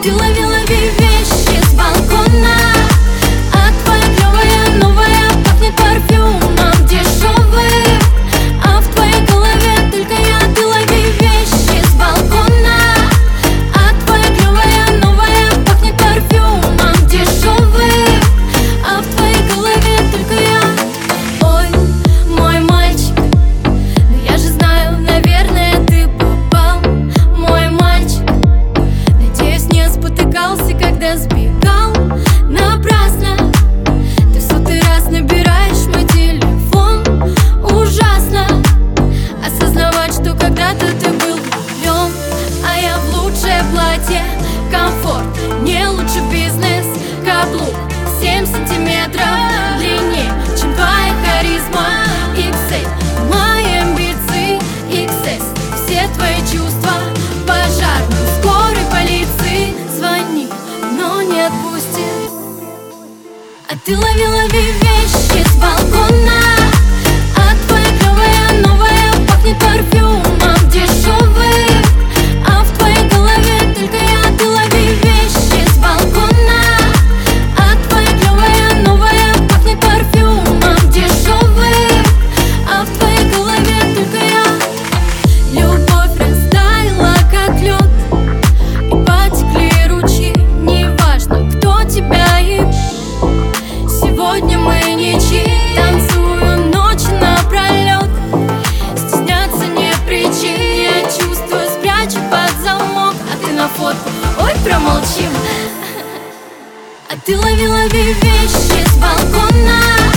ты лови, лови вещи с балкона. А твоя клевая новая пахнет парфюмом дешевым. А в твоей голове только я, ты лови вещи с балкона. А твоя клевая новая пахнет парфюмом дешевым. А в твоей голове только я. Ой, мой мальчик, но я же знаю, наверное, ты попал. Мой мальчик, надеюсь, не спотыкался, когда сбегал напрасно. Ты в сотый раз набираешь мой телефон. Ужасно осознавать, что когда-то ты был влюблен. А я в лучшее платье, комфорт, не лучше бизнес. Каблук 7 сантиметров длиннее, чем твоя харизма. XL, мои амбиции, XS, все твои чувства. Пожарной, скорой, полиции звони, но не отпустит. А ты лови, лови вещи с балкона. А твоя клевая новая пахнет парфюмом дешевым. А в твоей голове только я, ты лови вещи с балкона. А твоя клевая новая пахнет парфюмом дешевым. А в твоей голове только я. Любовь растаяла, как лед, и потекли ручьи. Неважно, кто тебя ищет, сегодня мы ничьи. Танцую ночь напролет, стесняться не причин. Я чувствую, спрячу под замок, а ты на фотку, ой, промолчим. А ты лови, лови вещи с балкона.